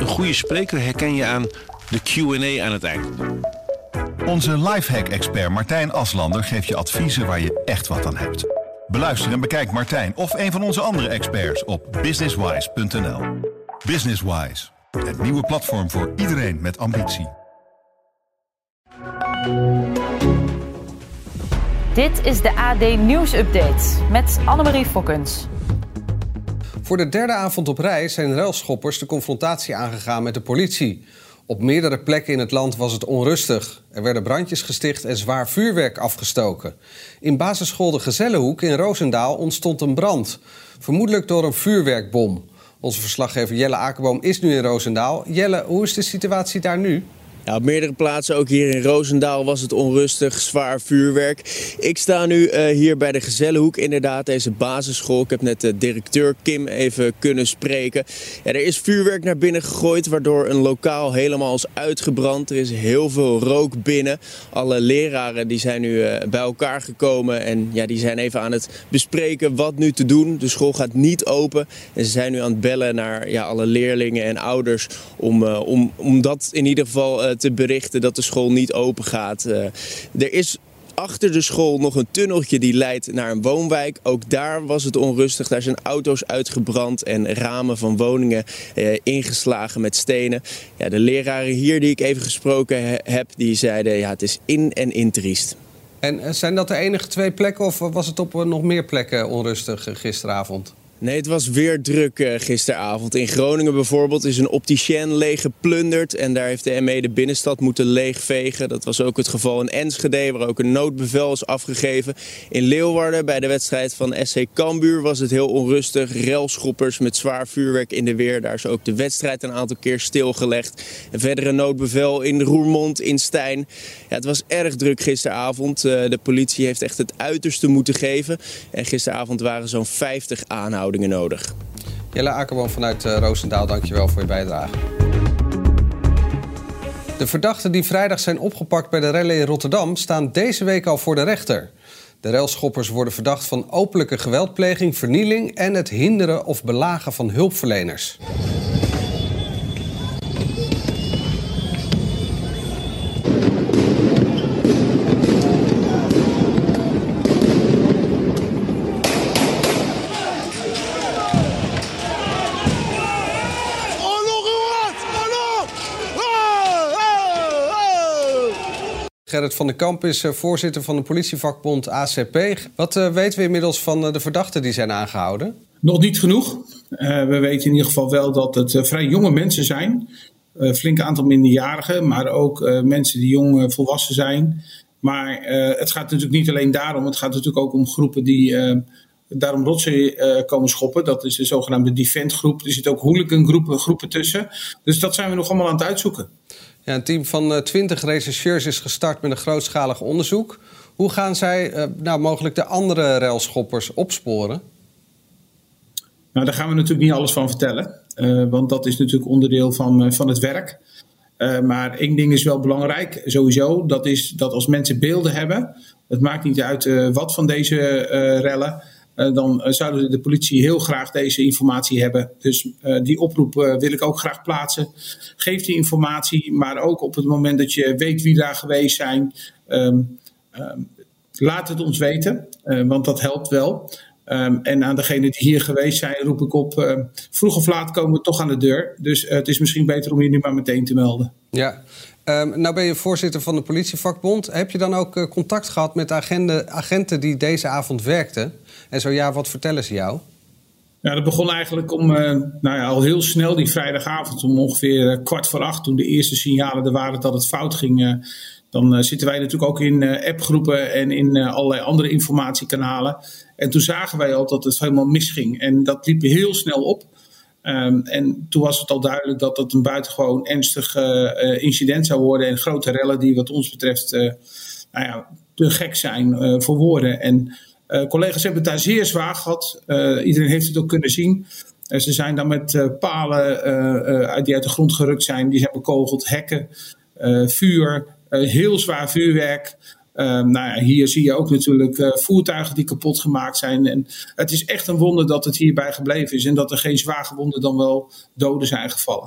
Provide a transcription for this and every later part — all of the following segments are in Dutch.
goede spreker herken je aan de Q&A aan het eind. Onze lifehack-expert Martijn Aslander geeft je adviezen waar je echt wat aan hebt. Beluister en bekijk Martijn of een van onze andere experts op businesswise.nl. Businesswise, het nieuwe platform voor iedereen met ambitie. Dit is de AD Nieuws Update met Annemarie Fokkens. Voor de derde avond op rij zijn ruilschoppers de confrontatie aangegaan met de politie. Op meerdere plekken in het land was het onrustig. Er werden brandjes gesticht en zwaar vuurwerk afgestoken. In basisschool De Gezellenhoek in Roosendaal ontstond een brand. Vermoedelijk door een vuurwerkbom. Onze verslaggever Jelle Akerboom is nu in Roosendaal. Jelle, hoe is de situatie daar nu? Ja, op meerdere plaatsen, ook hier in Roosendaal, was het onrustig, zwaar vuurwerk. Ik sta nu hier bij de Gezellenhoek, inderdaad, deze basisschool. Ik heb net de directeur Kim even kunnen spreken. Ja, er is vuurwerk naar binnen gegooid, waardoor een lokaal helemaal is uitgebrand. Er is heel veel rook binnen. Alle leraren die zijn nu bij elkaar gekomen en ja, die zijn even aan het bespreken wat nu te doen. De school gaat niet open en ze zijn nu aan het bellen naar alle leerlingen en ouders om dat in ieder geval te berichten dat de school niet open gaat. Er is achter de school nog een tunneltje die leidt naar een woonwijk. Ook daar was het onrustig. Daar zijn auto's uitgebrand en ramen van woningen ingeslagen met stenen. Ja, de leraren hier die ik even gesproken heb, die zeiden het is in en in triest. En zijn dat de enige 2 plekken of was het op nog meer plekken onrustig gisteravond? Nee, het was weer druk gisteravond. In Groningen bijvoorbeeld is een opticien leeg geplunderd en daar heeft de ME de binnenstad moeten leegvegen. Dat was ook het geval in Enschede, waar ook een noodbevel is afgegeven. In Leeuwarden, bij de wedstrijd van SC Cambuur, was het heel onrustig. Relschoppers met zwaar vuurwerk in de weer. Daar is ook de wedstrijd een aantal keer stilgelegd. En verder een noodbevel in Roermond, in Stein. Ja, het was erg druk gisteravond. De politie heeft echt het uiterste moeten geven. En gisteravond waren zo'n 50 aanhoudingen nodig. Jelle Akerboom vanuit Roosendaal, dankjewel voor je bijdrage. De verdachten die vrijdag zijn opgepakt bij de rellen in Rotterdam staan deze week al voor de rechter. De relschoppers worden verdacht van openlijke geweldpleging, vernieling en het hinderen of belagen van hulpverleners. Gerrit van den Kamp is voorzitter van de politievakbond ACP. Wat weten we inmiddels van de verdachten die zijn aangehouden? Nog niet genoeg. We weten in ieder geval wel dat het vrij jonge mensen zijn. Flink aantal minderjarigen, maar ook mensen die jong volwassen zijn. Maar het gaat natuurlijk niet alleen daarom. Het gaat natuurlijk ook om groepen die daarom rotzooi komen schoppen. Dat is de zogenaamde Defend-groep. Er zitten ook hooligan-groepen tussen. Dus dat zijn we nog allemaal aan het uitzoeken. Ja, een team van 20 rechercheurs is gestart met een grootschalig onderzoek. Hoe gaan zij mogelijk de andere relschoppers opsporen? Nou, daar gaan we natuurlijk niet alles van vertellen. Want dat is natuurlijk onderdeel van het werk. Maar één ding is wel belangrijk, sowieso. Dat is dat als mensen beelden hebben, het maakt niet uit wat van deze rellen, dan zouden de politie heel graag deze informatie hebben. Dus die oproep wil ik ook graag plaatsen. Geef die informatie, maar ook op het moment dat je weet wie daar geweest zijn. Laat het ons weten, want dat helpt wel. En aan degenen die hier geweest zijn roep ik op, vroeg of laat komen we toch aan de deur. Dus het is misschien beter om je nu maar meteen te melden. Ja, nou ben je voorzitter van de politievakbond. Heb je dan ook contact gehad met de agenten die deze avond werkten? En zo ja, wat vertellen ze jou? Ja, dat begon eigenlijk om al heel snel die vrijdagavond om ongeveer 7:15, toen de eerste signalen er waren dat het fout ging. Dan zitten wij natuurlijk ook in appgroepen en in allerlei andere informatiekanalen. En toen zagen wij al dat het helemaal misging. En dat liep heel snel op. En toen was het al duidelijk dat het een buitengewoon ernstig incident zou worden. En grote rellen die wat ons betreft te gek zijn voor woorden. En collega's hebben het daar zeer zwaar gehad. Iedereen heeft het ook kunnen zien. Ze zijn dan met palen die uit de grond gerukt zijn. Die zijn bekogeld, hekken, vuur, heel zwaar vuurwerk. Hier zie je ook natuurlijk voertuigen die kapot gemaakt zijn. En het is echt een wonder dat het hierbij gebleven is. En dat er geen zwaar gewonden dan wel doden zijn gevallen.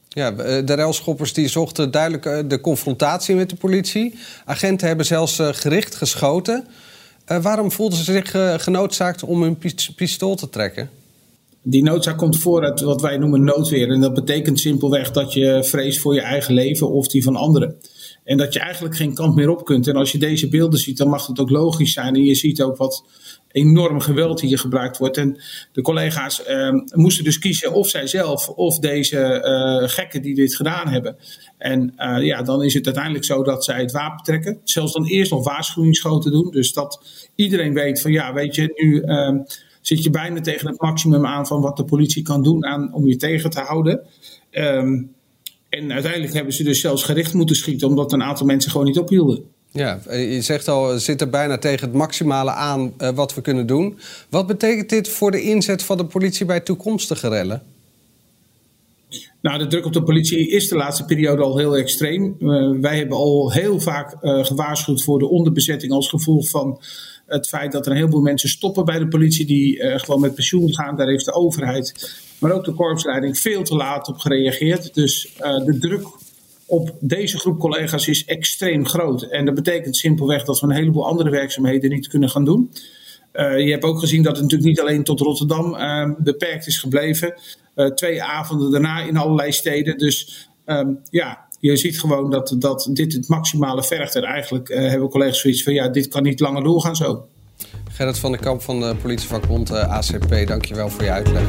Ja, de relschoppers die zochten duidelijk de confrontatie met de politie. Agenten hebben zelfs gericht geschoten. Waarom voelden ze zich genoodzaakt om hun pistool te trekken? Die noodzaak komt voor uit wat wij noemen noodweer. En dat betekent simpelweg dat je vreest voor je eigen leven of die van anderen. En dat je eigenlijk geen kant meer op kunt. En als je deze beelden ziet, dan mag het ook logisch zijn. En je ziet ook wat enorm geweld hier gebruikt wordt. En de collega's moesten dus kiezen of zijzelf of deze gekken die dit gedaan hebben. En dan is het uiteindelijk zo dat zij het wapen trekken. Zelfs dan eerst nog waarschuwingsschoten doen. Dus dat iedereen weet van weet je, nu zit je bijna tegen het maximum aan van wat de politie kan doen om je tegen te houden. En uiteindelijk hebben ze dus zelfs gericht moeten schieten, omdat een aantal mensen gewoon niet ophielden. Ja, je zegt al, we zitten bijna tegen het maximale aan wat we kunnen doen. Wat betekent dit voor de inzet van de politie bij toekomstige rellen? Nou, de druk op de politie is de laatste periode al heel extreem. Wij hebben al heel vaak gewaarschuwd voor de onderbezetting als gevolg van het feit dat er een heleboel mensen stoppen bij de politie die gewoon met pensioen gaan. Daar heeft de overheid, maar ook de korpsleiding veel te laat op gereageerd. Dus de druk op deze groep collega's is extreem groot. En dat betekent simpelweg dat we een heleboel andere werkzaamheden niet kunnen gaan doen. Je hebt ook gezien dat het natuurlijk niet alleen tot Rotterdam beperkt is gebleven. 2 avonden daarna in allerlei steden. Dus je ziet gewoon dat dit het maximale vergt. En eigenlijk hebben collega's zoiets van dit kan niet langer doorgaan zo. Gerrit van der Kamp van de politievakbond ACP, dankjewel voor je uitleg.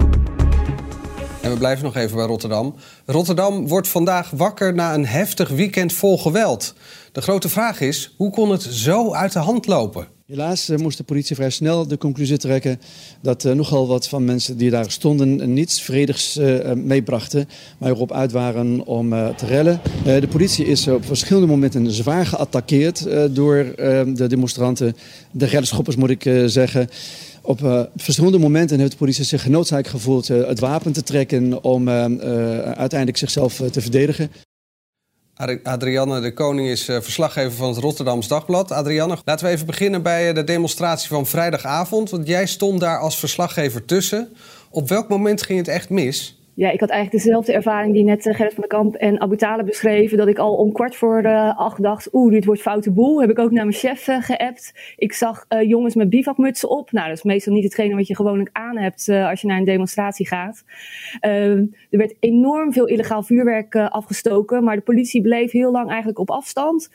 En we blijven nog even bij Rotterdam. Rotterdam wordt vandaag wakker na een heftig weekend vol geweld. De grote vraag is, hoe kon het zo uit de hand lopen? Helaas moest de politie vrij snel de conclusie trekken dat nogal wat van mensen die daar stonden niets vredigs meebrachten, maar erop uit waren om te rellen. De politie is op verschillende momenten zwaar geattaqueerd door de demonstranten, de relschoppers moet ik zeggen. Op verschillende momenten heeft de politie zich genoodzaakt gevoeld het wapen te trekken om uiteindelijk zichzelf te verdedigen. Adrianne de Koning is verslaggever van het Rotterdams Dagblad. Adrianne, laten we even beginnen bij de demonstratie van vrijdagavond. Want jij stond daar als verslaggever tussen. Op welk moment ging het echt mis? Ja, ik had eigenlijk dezelfde ervaring die net Gerrit van der Kamp en Abu Taleb beschreven. Dat ik al om 7:15 dacht, dit wordt foute boel. Heb ik ook naar mijn chef geappt. Ik zag jongens met bivakmutsen op. Nou, dat is meestal niet hetgene wat je gewoonlijk aan hebt als je naar een demonstratie gaat. Er werd enorm veel illegaal vuurwerk afgestoken. Maar de politie bleef heel lang eigenlijk op afstand.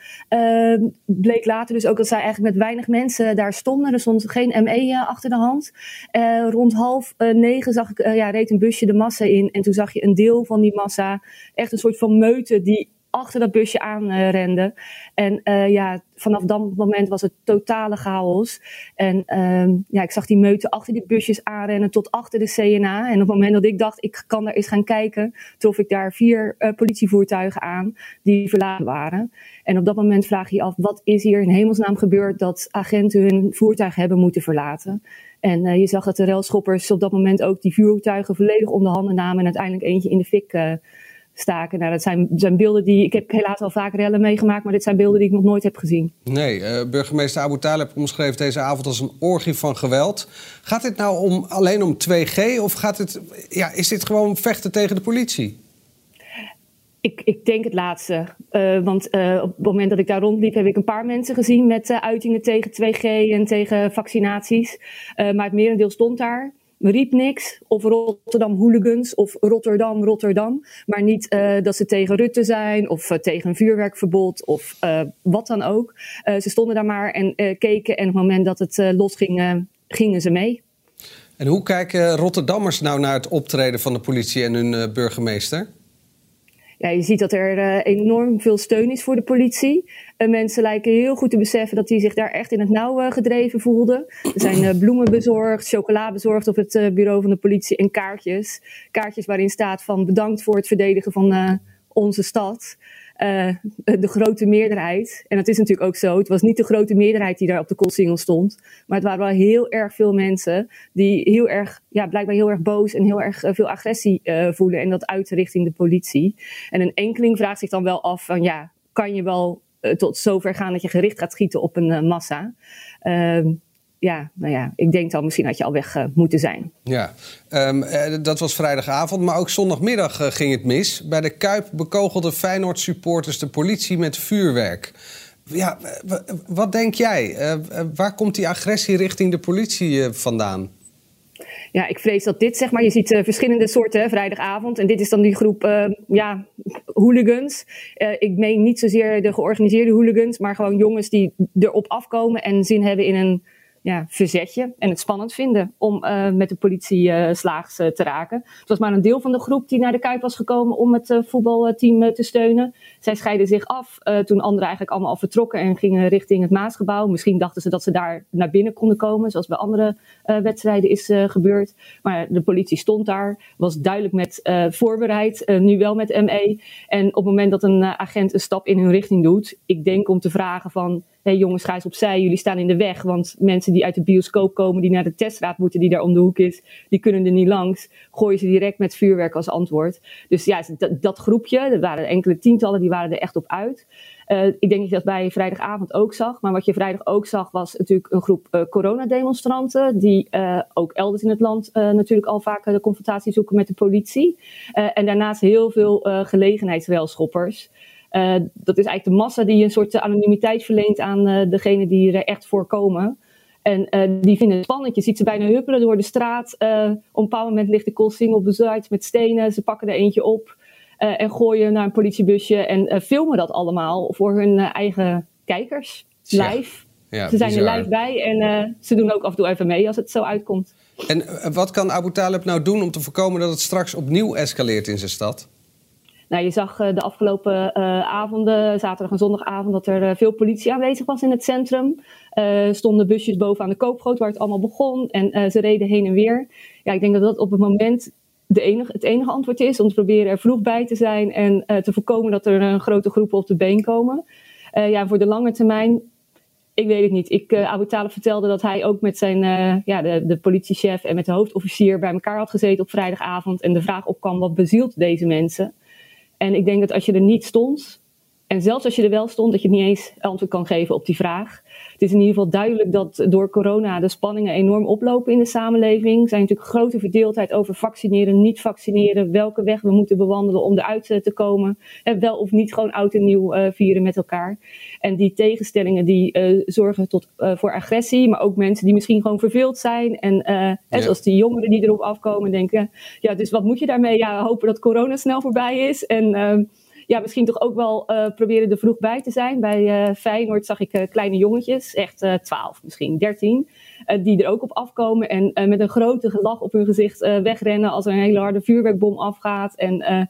Bleek later dus ook dat zij eigenlijk met weinig mensen daar stonden. Er stond geen ME achter de hand. Rond 8:30 zag ik, reed een busje de massa in. En toen zag je een deel van die massa, echt een soort van meute die achter dat busje aanrende. En vanaf dat moment was het totale chaos. En ik zag die meute achter die busjes aanrennen tot achter de CNA. En op het moment dat ik dacht, ik kan daar eens gaan kijken, trof ik daar 4 politievoertuigen aan die verlaten waren. En op dat moment vraag je je af, wat is hier in hemelsnaam gebeurd dat agenten hun voertuig hebben moeten verlaten? En je zag dat de relschoppers op dat moment ook die voertuigen volledig onder handen namen en uiteindelijk eentje in de fik staken. Nou, dat zijn beelden die... Ik heb helaas al vaak rellen meegemaakt, maar dit zijn beelden die ik nog nooit heb gezien. Nee, burgemeester Abu Taleb omschreef deze avond als een orgie van geweld. Gaat dit nou alleen om 2G of is dit gewoon vechten tegen de politie? Ik denk het laatste. Want op het moment dat ik daar rondliep heb ik een paar mensen gezien met uitingen tegen 2G en tegen vaccinaties. Maar het merendeel stond daar. Riep niks. Of Rotterdam hooligans of Rotterdam. Maar niet dat ze tegen Rutte zijn of tegen een vuurwerkverbod of wat dan ook. Ze stonden daar maar en keken en op het moment dat het losging, gingen ze mee. En hoe kijken Rotterdammers nou naar het optreden van de politie en hun burgemeester? Ja, je ziet dat er enorm veel steun is voor de politie. Mensen lijken heel goed te beseffen dat die zich daar echt in het nauw gedreven voelden. Er zijn bloemen bezorgd, chocola bezorgd op het bureau van de politie en kaartjes. Kaartjes waarin staat van bedankt voor het verdedigen van onze stad. De grote meerderheid. En dat is natuurlijk ook zo. Het was niet de grote meerderheid die daar op de Koolsingel stond. Maar het waren wel heel erg veel mensen die heel erg, blijkbaar heel erg boos en heel erg veel agressie voelen. En dat uiten richting de politie. En een enkeling vraagt zich dan wel af van kan je wel tot zover gaan dat je gericht gaat schieten op een massa? ik denk dan misschien had je al weg moeten zijn. Ja, dat was vrijdagavond, maar ook zondagmiddag ging het mis. Bij de Kuip bekogelden Feyenoord-supporters de politie met vuurwerk. Ja, wat denk jij? Waar komt die agressie richting de politie vandaan? Ja, ik vrees dat dit, je ziet verschillende soorten vrijdagavond. En dit is dan die groep hooligans. Ik meen niet zozeer de georganiseerde hooligans, maar gewoon jongens die erop afkomen en zin hebben in een verzetje en het spannend vinden om met de politie slaags te raken. Het was maar een deel van de groep die naar de Kuip was gekomen om het voetbalteam te steunen. Zij scheiden zich af toen anderen eigenlijk allemaal al vertrokken en gingen richting het Maasgebouw. Misschien dachten ze dat ze daar naar binnen konden komen, zoals bij andere wedstrijden is gebeurd. Maar de politie stond daar, was duidelijk met voorbereid, nu wel met ME. En op het moment dat een agent een stap in hun richting doet, ik denk om te vragen van, hey jongens, ga eens opzij, jullie staan in de weg. Want mensen die uit de bioscoop komen, die naar de teststraat moeten, die daar om de hoek is, die kunnen er niet langs. Gooien ze direct met vuurwerk als antwoord. Dus ja, dat groepje, er waren enkele tientallen, die waren er echt op uit. Ik denk dat je dat bij vrijdagavond ook zag. Maar wat je vrijdag ook zag, was natuurlijk een groep coronademonstranten. Die ook elders in het land natuurlijk al vaak de confrontatie zoeken met de politie. En daarnaast heel veel gelegenheidsrailschoppers. Dat is eigenlijk de massa die een soort anonimiteit verleent aan degenen die er echt voor komen. En die vinden het spannend. Je ziet ze bijna huppelen door de straat. Op een bepaald moment ligt de Koolsingel bezaaid met stenen. Ze pakken er eentje op en gooien naar een politiebusje. En filmen dat allemaal voor hun eigen kijkers. Live. Ja, ze zijn er live bij en ze doen ook af en toe even mee als het zo uitkomt. En wat kan Abu Taleb nou doen om te voorkomen dat het straks opnieuw escaleert in zijn stad? Nou, je zag de afgelopen avonden, zaterdag en zondagavond, dat er veel politie aanwezig was in het centrum. Stonden busjes boven aan de Koopgoot waar het allemaal begon en ze reden heen en weer. Ja, ik denk dat dat op het moment het enige antwoord is om te proberen er vroeg bij te zijn en te voorkomen dat er een grote groepen op de been komen. Voor de lange termijn, ik weet het niet. Abu Taleb vertelde dat hij ook met zijn de politiechef en met de hoofdofficier bij elkaar had gezeten op vrijdagavond en de vraag opkwam, wat bezielt deze mensen? En ik denk dat als je er niet stond, en zelfs als je er wel stond, dat je niet eens antwoord kan geven op die vraag. Het is in ieder geval duidelijk dat door corona de spanningen enorm oplopen in de samenleving. Er zijn natuurlijk grote verdeeldheid over vaccineren, niet vaccineren, welke weg we moeten bewandelen om eruit te komen. En wel of niet gewoon oud en nieuw vieren met elkaar. En die tegenstellingen die zorgen voor agressie, maar ook mensen die misschien gewoon verveeld zijn. En zoals die jongeren die erop afkomen denken, dus wat moet je daarmee? Ja, hopen dat corona snel voorbij is. En misschien toch ook wel proberen er vroeg bij te zijn. Bij Feyenoord zag ik kleine jongetjes, echt 12, misschien 13, die er ook op afkomen en met een grote gelach op hun gezicht wegrennen als er een hele harde vuurwerkbom afgaat. En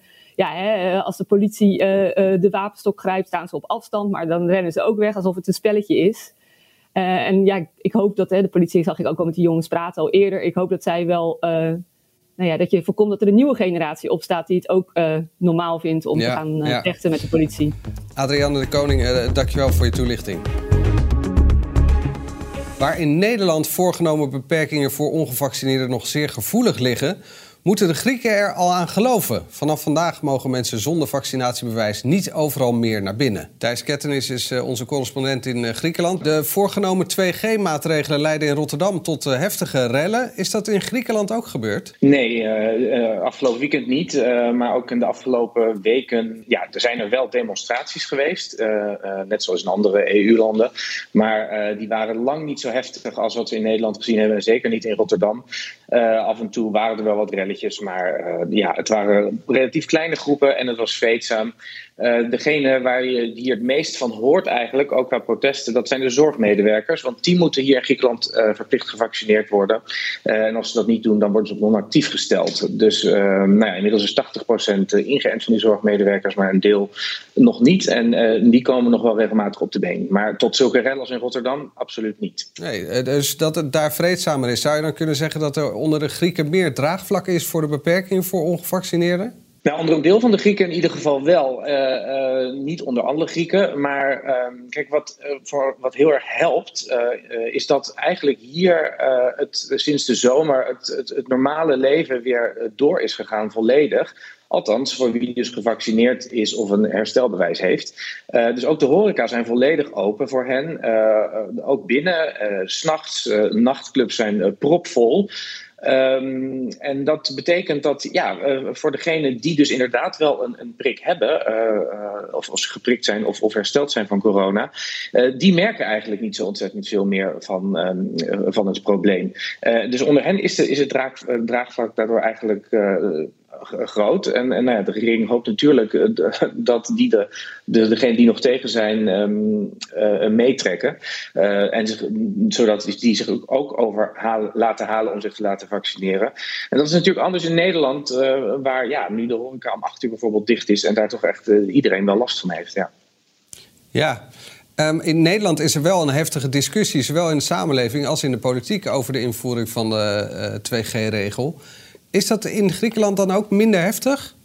als de politie de wapenstok grijpt, staan ze op afstand, maar dan rennen ze ook weg alsof het een spelletje is. Ik hoop dat, de politie zag ik ook al met die jongens praten al eerder, ik hoop dat zij wel dat je voorkomt dat er een nieuwe generatie opstaat die het ook normaal vindt om te gaan vechten met de politie. Adrianne de Koning, dankjewel voor je toelichting. Waar in Nederland voorgenomen beperkingen voor ongevaccineerden nog zeer gevoelig liggen, moeten de Grieken er al aan geloven. Vanaf vandaag mogen mensen zonder vaccinatiebewijs niet overal meer naar binnen. Thijs Kettenis is onze correspondent in Griekenland. De voorgenomen 2G-maatregelen leiden in Rotterdam tot heftige rellen. Is dat in Griekenland ook gebeurd? Nee, afgelopen weekend niet. Maar ook in de afgelopen weken, er zijn er wel demonstraties geweest. Net zoals in andere EU-landen. Maar die waren lang niet zo heftig als wat we in Nederland gezien hebben. En zeker niet in Rotterdam. Af en toe waren er wel wat relletjes. Maar het waren relatief kleine groepen en het was vreedzaam. Degene waar je hier het meest van hoort eigenlijk, ook qua protesten, dat zijn de zorgmedewerkers. Want die moeten hier in Griekenland verplicht gevaccineerd worden. En als ze dat niet doen, dan worden ze op non-actief gesteld. Dus inmiddels is 80% ingeënt van die zorgmedewerkers, maar een deel nog niet. En die komen nog wel regelmatig op de been. Maar tot zulke rellen als in Rotterdam, absoluut niet. Nee, dus dat het daar vreedzamer is. Zou je dan kunnen zeggen dat er onder de Grieken meer draagvlak is voor de beperkingen voor ongevaccineerden? Nou, onder een deel van de Grieken in ieder geval wel. Niet onder alle Grieken. Maar kijk, wat heel erg helpt, is dat eigenlijk hier sinds de zomer het normale leven weer door is gegaan volledig. Althans, voor wie dus gevaccineerd is of een herstelbewijs heeft. Dus ook de horeca zijn volledig open voor hen. Ook binnen, 's nachts, nachtclubs zijn propvol. En dat betekent dat voor degenen die dus inderdaad wel een prik hebben, of ze geprikt zijn of hersteld zijn van corona, die merken eigenlijk niet zo ontzettend veel meer van het probleem. Dus onder hen is het draagvlak daardoor eigenlijk groot. En de regering hoopt natuurlijk dat degenen die nog tegen zijn meetrekken. Zodat die zich ook laten halen om zich te laten vaccineren. En dat is natuurlijk anders in Nederland, waar nu de horeca om 8 uur bijvoorbeeld dicht is en daar toch echt iedereen wel last van heeft. Ja. In Nederland is er wel een heftige discussie, zowel in de samenleving als in de politiek, over de invoering van de 2G-regel. Is dat in Griekenland dan ook minder heftig?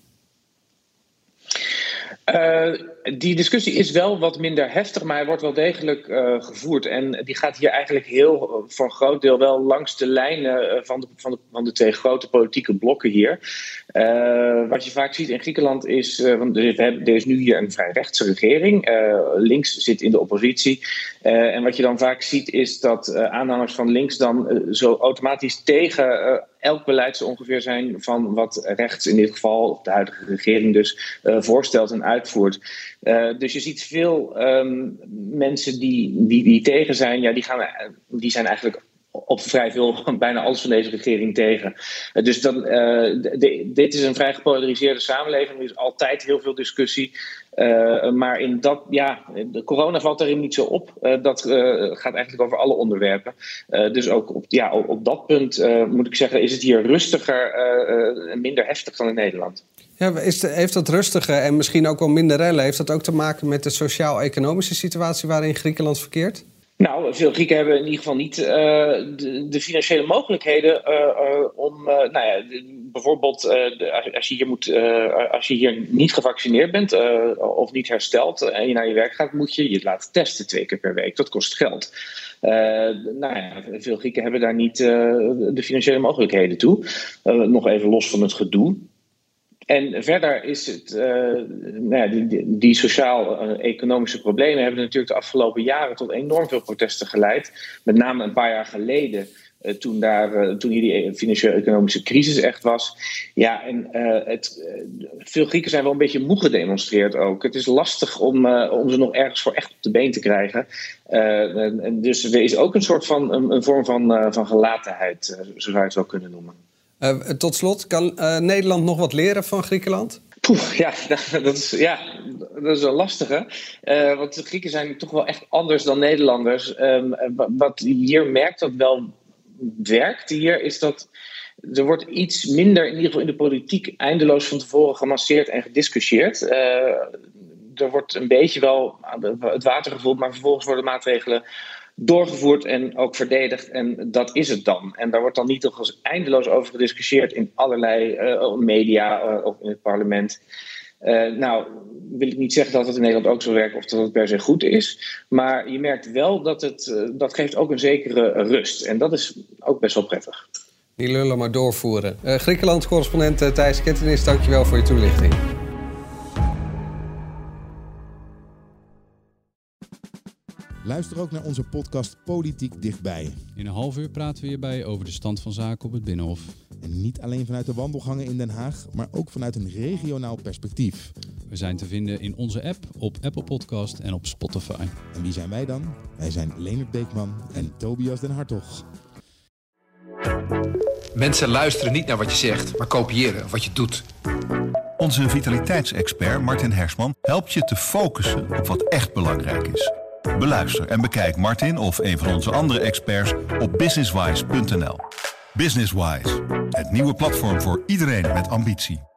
Die discussie is wel wat minder heftig, maar hij wordt wel degelijk gevoerd. En die gaat hier eigenlijk voor een groot deel wel langs de lijnen van de 2 grote politieke blokken hier. Wat je vaak ziet in Griekenland is, want er is nu hier een vrij rechtse regering. Links zit in de oppositie. En wat je dan vaak ziet is dat aanhangers van links dan zo automatisch tegen elk beleid zo ongeveer zijn van wat rechts in dit geval, de huidige regering dus, voorstelt en uitvoert. Dus je ziet veel mensen die tegen zijn, die zijn eigenlijk op vrij veel, bijna alles van deze regering tegen. Dus dit is een vrij gepolariseerde samenleving. Er is altijd heel veel discussie. Maar de corona valt daarin niet zo op. Dat gaat eigenlijk over alle onderwerpen. Dus ook op dat punt moet ik zeggen, is het hier rustiger en minder heftig dan in Nederland. Ja, heeft dat rustiger en misschien ook wel minder rellen, heeft dat ook te maken met de sociaal-economische situatie waarin Griekenland verkeert? Nou, veel Grieken hebben in ieder geval niet de financiële mogelijkheden om, bijvoorbeeld als je hier niet gevaccineerd bent of niet hersteld en je naar je werk gaat, moet je laten testen 2 keer per week. Dat kost geld. Veel Grieken hebben daar niet de financiële mogelijkheden toe. Nog even los van het gedoe. En verder is het, die sociaal-economische problemen hebben natuurlijk de afgelopen jaren tot enorm veel protesten geleid. Met name een paar jaar geleden, toen hier die financieel-economische crisis echt was. Ja, en veel Grieken zijn wel een beetje moe gedemonstreerd ook. Het is lastig om ze nog ergens voor echt op de been te krijgen. Dus er is ook een soort van een vorm van gelatenheid, zo zou je het wel kunnen noemen. Tot slot, kan Nederland nog wat leren van Griekenland? Dat is wel lastige. Want de Grieken zijn toch wel echt anders dan Nederlanders. Wat je hier merkt dat wel werkt hier, is dat er wordt iets minder, in ieder geval in de politiek, eindeloos van tevoren gemasseerd en gediscussieerd. Er wordt een beetje wel het water gevoeld, maar vervolgens worden maatregelen doorgevoerd en ook verdedigd. En dat is het dan. En daar wordt dan niet nog eindeloos over gediscussieerd in allerlei media of in het parlement. Wil ik niet zeggen dat het in Nederland ook zo werkt of dat het per se goed is. Maar je merkt wel dat geeft ook een zekere rust. En dat is ook best wel prettig. Die lullen maar doorvoeren. Griekenland-correspondent Thijs Kettenis, dankjewel voor je toelichting. Luister ook naar onze podcast Politiek Dichtbij. In een half uur praten we hierbij over de stand van zaken op het Binnenhof. En niet alleen vanuit de wandelgangen in Den Haag, maar ook vanuit een regionaal perspectief. We zijn te vinden in onze app, op Apple Podcast en op Spotify. En wie zijn wij dan? Wij zijn Leonard Beekman en Tobias den Hartog. Mensen luisteren niet naar wat je zegt, maar kopiëren wat je doet. Onze vitaliteitsexpert Martin Hersman helpt je te focussen op wat echt belangrijk is. Beluister en bekijk Martin of een van onze andere experts op businesswise.nl. Businesswise, het nieuwe platform voor iedereen met ambitie.